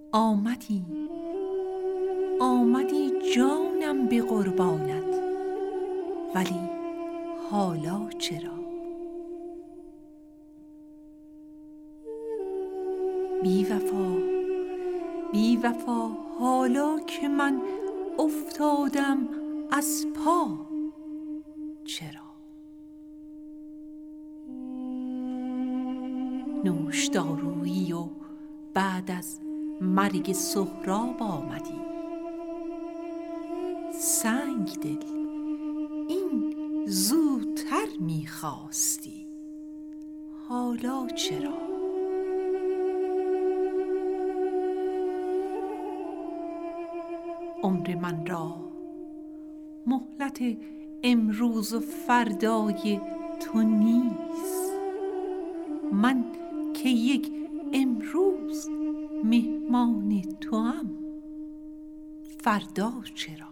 آمدی جانم به قربانت، ولی حالا چرا؟ بی وفا حالا که من افتادم از پا، چرا؟ نوشدارویی و بعد از مرگ سهراب آمدی، سنگ دل این زودتر می‌خواستی، حالا چرا؟ عمر من را مهلت امروز و فردای تو نیست، من که یک امروز مهمان توام، فردا چرا؟